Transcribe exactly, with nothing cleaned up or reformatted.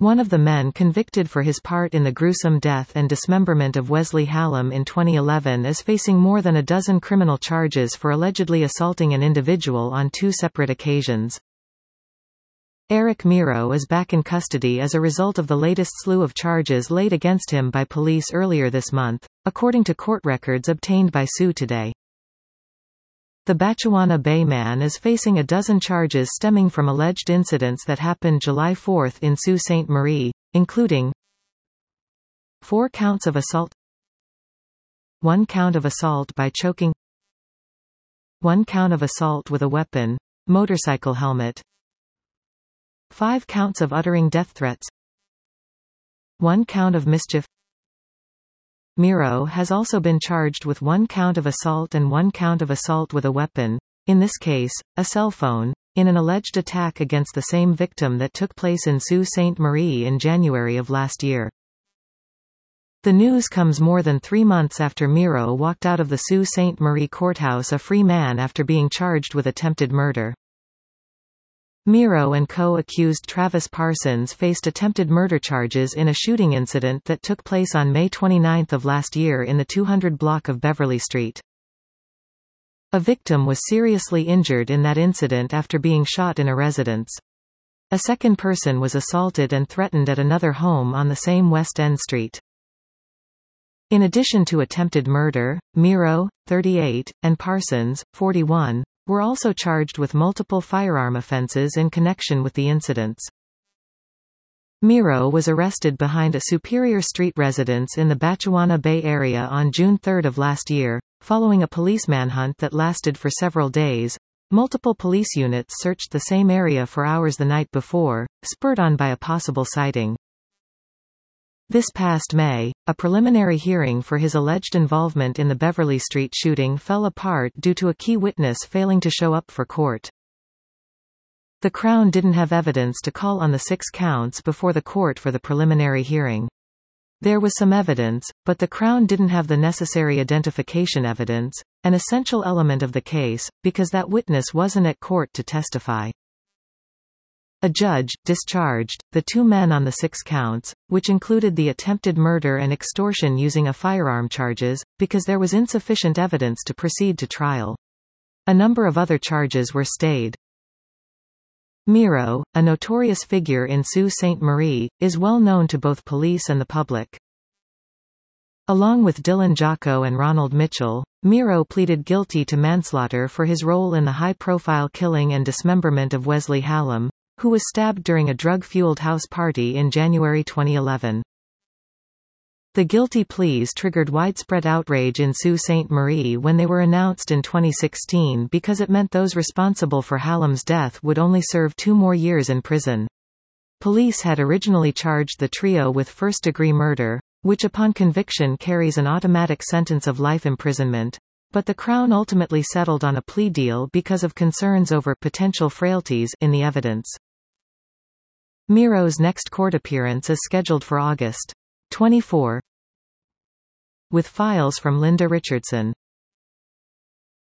one of the men convicted for his part in the gruesome death and dismemberment of Wesley Hallam in twenty eleven, is facing more than a dozen criminal charges for allegedly assaulting an individual on two separate occasions. Eric Miro is back in custody as a result of the latest slew of charges laid against him by police earlier this month, according to court records obtained by S U Today. The Batchawana Bay man is facing a dozen charges stemming from alleged incidents that happened July fourth in Sault Ste. Marie, including four counts of assault, one count of assault by choking, one count of assault with a weapon, motorcycle helmet, five counts of uttering death threats, one count of mischief. Miro has also been charged with one count of assault and one count of assault with a weapon, in this case, a cell phone, in an alleged attack against the same victim that took place in Sault Ste. Marie in January of last year. The news comes more than three months after Miro walked out of the Sault Ste. Marie courthouse a free man after being charged with attempted murder. Miro and co-accused Travis Parsons faced attempted murder charges in a shooting incident that took place on May twenty-ninth of last year in the two hundred block of Beverly Street. A victim was seriously injured in that incident after being shot in a residence. A second person was assaulted and threatened at another home on the same West End street. In addition to attempted murder, Miro, thirty-eight, and Parsons, forty-one, were also charged with multiple firearm offenses in connection with the incidents. Miro was arrested behind a Superior Street residence in the Batchawana Bay area on June third of last year, following a police manhunt that lasted for several days. Multiple police units searched the same area for hours the night before, spurred on by a possible sighting. This past May, a preliminary hearing for his alleged involvement in the Beverly Street shooting fell apart due to a key witness failing to show up for court. The Crown didn't have evidence to call on the six counts before the court for the preliminary hearing. There was some evidence, but the Crown didn't have the necessary identification evidence, an essential element of the case, because that witness wasn't at court to testify. A judge discharged the two men on the six counts, which included the attempted murder and extortion using a firearm charges, because there was insufficient evidence to proceed to trial. A number of other charges were stayed. Miro, a notorious figure in Sault Ste. Marie, is well known to both police and the public. Along with Dylan Jocko and Ronald Mitchell, Miro pleaded guilty to manslaughter for his role in the high-profile killing and dismemberment of Wesley Hallam, who was stabbed during a drug-fueled house party in January twenty eleven. The guilty pleas triggered widespread outrage in Sault Ste. Marie when they were announced in twenty sixteen because it meant those responsible for Hallam's death would only serve two more years in prison. Police had originally charged the trio with first-degree murder, which upon conviction carries an automatic sentence of life imprisonment, but the Crown ultimately settled on a plea deal because of concerns over potential frailties in the evidence. Miro's next court appearance is scheduled for August twenty-fourth. With files from Linda Richardson.